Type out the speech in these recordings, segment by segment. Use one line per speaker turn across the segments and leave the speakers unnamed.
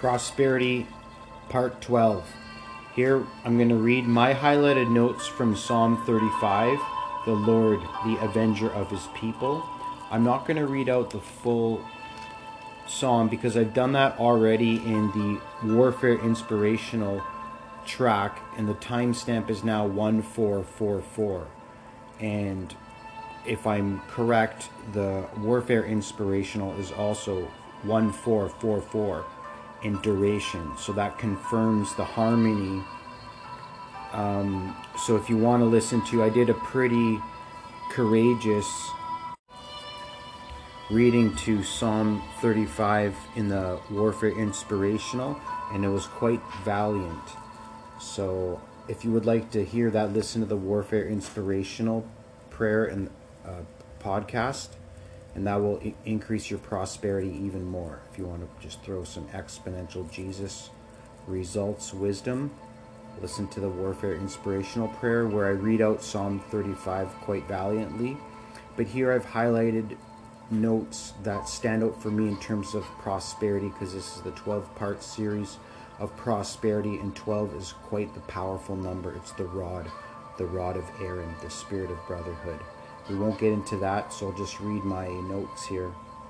Prosperity, Part 12. Here I'm going to read my highlighted notes from Psalm 35, the Lord, the Avenger of His people. I'm not going to read out the full psalm because I've done that already in the Warfare Inspirational track, and the timestamp is now 1444. And if I'm correct, the Warfare Inspirational is also 1444 in duration, so that confirms the harmony. So if you want to listen to, I did a pretty courageous reading to Psalm 35 in the Warfare Inspirational, and it was quite valiant. So if you would like to hear that, listen to the Warfare Inspirational prayer and podcast, and that will increase your prosperity even more. If you want to just throw some exponential Jesus results wisdom, listen to the Warfare Inspirational prayer, where I read out Psalm 35 quite valiantly. But here I've highlighted notes that stand out for me in terms of prosperity, because this is the 12-part series of prosperity, and 12 is quite the powerful number. It's the rod of Aaron, the spirit of brotherhood. We won't get into that, so I'll just read my notes here.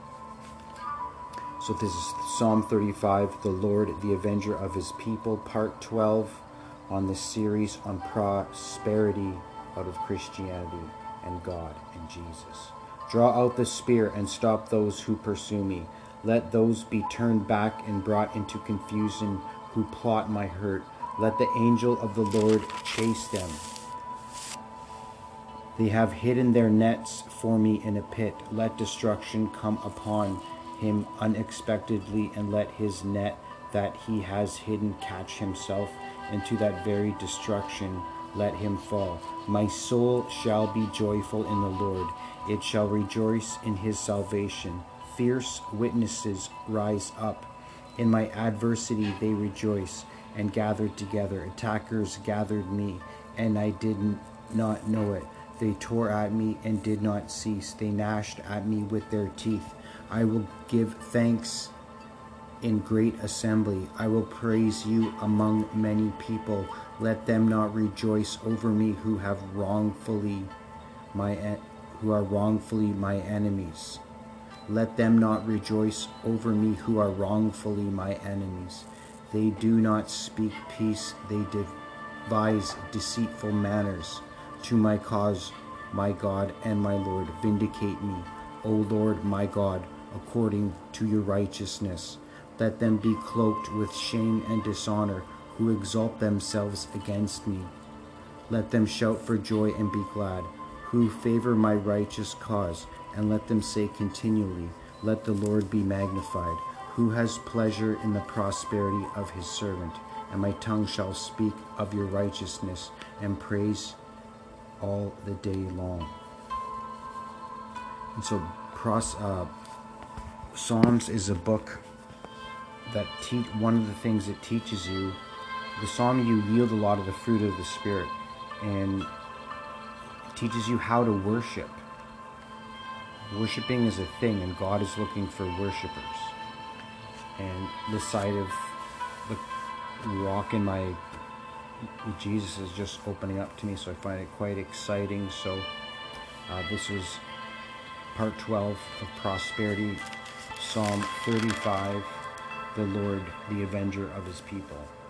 So this is Psalm 35, the Lord, the Avenger of His people, Part 12, on this series on prosperity out of Christianity and God and Jesus. Draw out the spear and stop those who pursue me. Let those be turned back and brought into confusion who plot my hurt. Let the angel of the Lord chase them. They have hidden their nets for me in a pit. Let destruction come upon him unexpectedly, and let his net that he has hidden catch himself. Into that very destruction let him fall. My soul shall be joyful in the Lord. It shall rejoice in his salvation. Fierce witnesses rise up. In my adversity they rejoice and gathered together. Attackers gathered me, and I did not know it. They tore at me and did not cease. They gnashed at me with their teeth. I will give thanks in great assembly. I will praise you among many people. Let them not rejoice over me who are wrongfully my enemies. Let them not rejoice over me who are wrongfully my enemies. They do not speak peace. They devise deceitful manners. To my cause, my God and my Lord, vindicate me, O Lord my God, according to your righteousness. Let them be cloaked with shame and dishonor, who exalt themselves against me. Let them shout for joy and be glad, who favor my righteous cause, and let them say continually, let the Lord be magnified, who has pleasure in the prosperity of his servant. And my tongue shall speak of your righteousness and praise all the day long. And so Psalms is a book that one of the things it teaches you, the psalm, you yield a lot of the fruit of the Spirit, and it teaches you how to worship. Worshiping is a thing, and God is looking for worshipers. And this side of the walk in my Jesus is just opening up to me, so I find it quite exciting. So this was part 12 of Prosperity, Psalm 35, the Lord, the Avenger of His people.